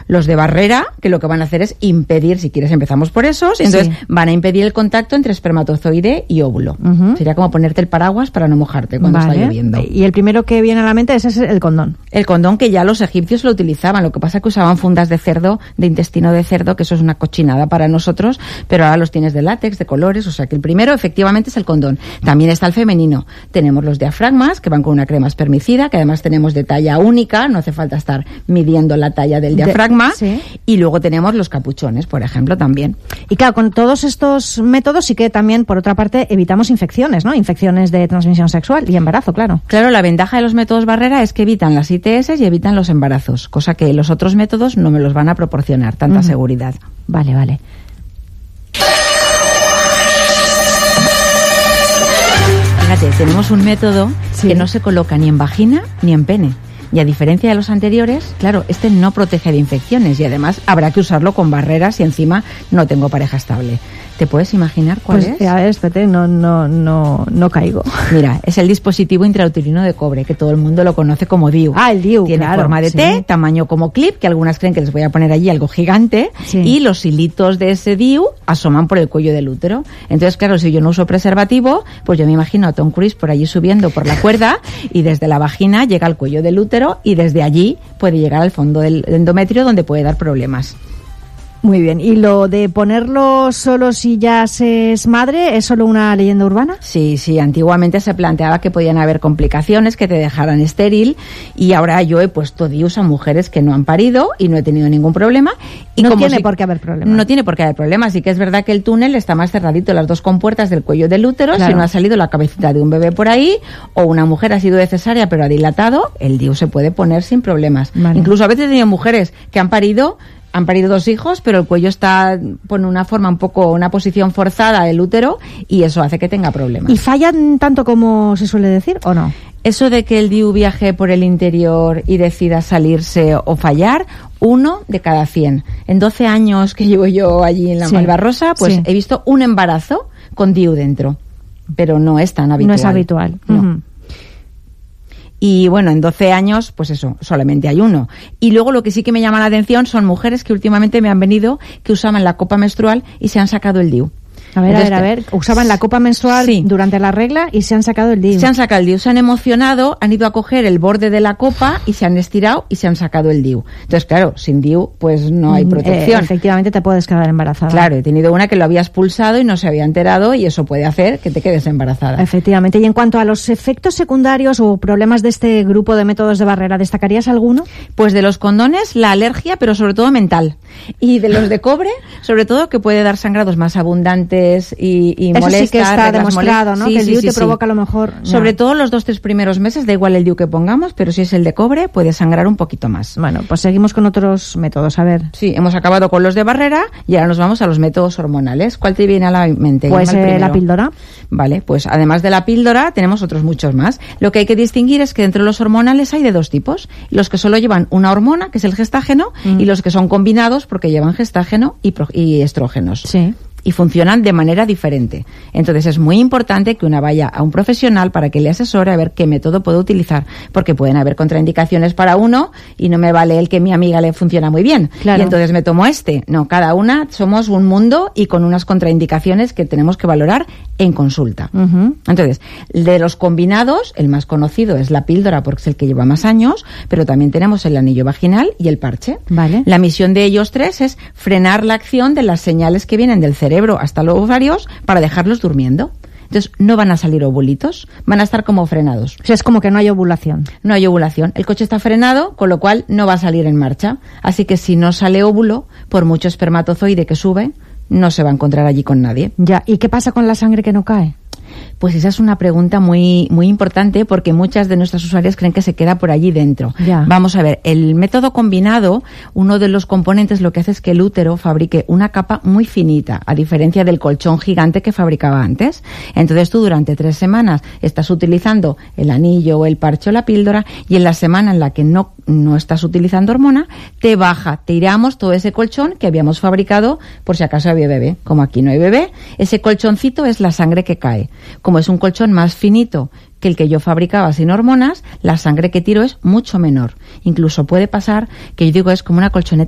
Los de barrera, que lo que van a hacer es impedir, si quieres empezamos por esos, entonces van a impedir el contacto entre espermatozoide y óvulo. Sería como ponerte el paraguas para no mojarte cuando está lloviendo. Y el primero que viene a la mente es el condón. El condón, que ya los egipcios lo utilizaban, lo que pasa es que usaban fundas de cerdo, de intestino de cerdo, que eso es una cochinada para nosotros, pero ahora los tienes de látex, de colores, o sea que el primero efectivamente es el condón. También está el femenino. Tenemos los diafragmas, que van con una crema espermicida, que además tenemos de talla única, no hace falta estar midiendo la talla del diafragma. Y luego tenemos los capuchones, por ejemplo, también. Y claro, con todos estos métodos sí que también, por otra parte, evitamos infecciones, ¿no? Infecciones de transmisión sexual y embarazo, claro. Claro, la ventaja de los métodos barrera es que evitan las ITS y evitan los embarazos, cosa que los otros métodos no me los van a proporcionar, tanta seguridad. Vale. Fíjate, tenemos un método que no se coloca ni en vagina ni en pene. Y a diferencia de los anteriores, claro, este no protege de infecciones y además habrá que usarlo con barreras y encima no tengo pareja estable. ¿Te puedes imaginar cuál es? A ver, espérate, no caigo. Mira, es el dispositivo intrauterino de cobre, que todo el mundo lo conoce como DIU. El DIU, tiene forma de T, tamaño como clip, que algunas creen que les voy a poner allí algo gigante, y los hilitos de ese DIU asoman por el cuello del útero. Entonces, claro, si yo no uso preservativo, pues yo me imagino a Tom Cruise por allí subiendo por la cuerda y desde la vagina llega al cuello del útero y desde allí puede llegar al fondo del endometrio donde puede dar problemas. Muy bien. ¿Y lo de ponerlo solo si ya se es madre es solo una leyenda urbana? Sí, antiguamente se planteaba que podían haber complicaciones que te dejaran estéril y ahora yo he puesto DIUs a mujeres que no han parido y no he tenido ningún problema. Y no tiene por qué haber problemas. No tiene por qué haber problemas. Sí que es verdad que el túnel está más cerradito, las dos compuertas del cuello del útero, si no ha salido la cabecita de un bebé por ahí o una mujer ha sido de cesárea pero ha dilatado, el DIU se puede poner sin problemas. Incluso a veces he tenido mujeres que han parido 2 hijos, pero el cuello pone una posición forzada del útero y eso hace que tenga problemas. ¿Y fallan tanto como se suele decir o no? Eso de que el DIU viaje por el interior y decida salirse o fallar, 1 de cada 100. En 12 años que llevo yo allí en la Malvarrosa, pues he visto un embarazo con DIU dentro, pero no es tan habitual. No es habitual. No. Y bueno, en 12 años, pues eso, solamente hay 1. Y luego lo que sí que me llama la atención son mujeres que últimamente me han venido que usaban la copa menstrual y se han sacado el DIU. A ver. Usaban la copa menstrual durante la regla y se han sacado el DIU. Se han sacado el DIU, se han emocionado, han ido a coger el borde de la copa y se han estirado y se han sacado el DIU. Entonces, claro, sin DIU pues no hay protección. Efectivamente te puedes quedar embarazada. Claro, he tenido una que lo había expulsado y no se había enterado y eso puede hacer que te quedes embarazada. Efectivamente. Y en cuanto a los efectos secundarios o problemas de este grupo de métodos de barrera, ¿destacarías alguno? Pues de los condones, la alergia, pero sobre todo mental. Y de los de cobre, sobre todo que puede dar sangrados más abundantes y molestas. Eso sí que está demostrado, ¿no? Que el DIU te provoca a lo mejor... Sobre todo los 2-3 primeros meses, da igual el DIU que pongamos, pero si es el de cobre, puede sangrar un poquito más. Bueno, pues seguimos con otros métodos, a ver. Sí, hemos acabado con los de barrera y ahora nos vamos a los métodos hormonales. ¿Cuál te viene a la mente? Pues la píldora. Vale, pues además de la píldora tenemos otros muchos más. Lo que hay que distinguir es que dentro de los hormonales hay de 2 tipos. Los que solo llevan una hormona, que es el gestágeno, y los que son combinados porque llevan gestágeno y estrógenos. Sí. Y funcionan de manera diferente. Entonces es muy importante que una vaya a un profesional para que le asesore a ver qué método puede utilizar, porque pueden haber contraindicaciones para uno y no me vale el que a mi amiga le funciona muy bien. Claro. Y entonces me tomo este. No, cada una somos un mundo y con unas contraindicaciones que tenemos que valorar en consulta. Entonces, de los combinados, el más conocido es la píldora porque es el que lleva más años, pero también tenemos el anillo vaginal y el parche. Vale. La misión de ellos 3 es frenar la acción de las señales que vienen del cerebro hasta los ovarios para dejarlos durmiendo. Entonces no van a salir ovulitos, van a estar como frenados. O sea, es como que no hay ovulación. No hay ovulación. El coche está frenado, con lo cual no va a salir en marcha. Así que si no sale óvulo, por mucho espermatozoide que sube, no se va a encontrar allí con nadie. Ya. ¿Y qué pasa con la sangre que no cae? Pues esa es una pregunta muy importante porque muchas de nuestras usuarias creen que se queda por allí dentro. Ya. Vamos a ver, el método combinado, uno de los componentes lo que hace es que el útero fabrique una capa muy finita, a diferencia del colchón gigante que fabricaba antes. Entonces tú durante 3 semanas estás utilizando el anillo o el parche o la píldora y en la semana en la que no estás utilizando hormona, tiramos todo ese colchón que habíamos fabricado por si acaso había bebé. Como aquí no hay bebé, ese colchoncito es la sangre que cae. Como es un colchón más finito que el que yo fabricaba sin hormonas, la sangre que tiro es mucho menor. Incluso puede pasar que yo digo es como una colchoneta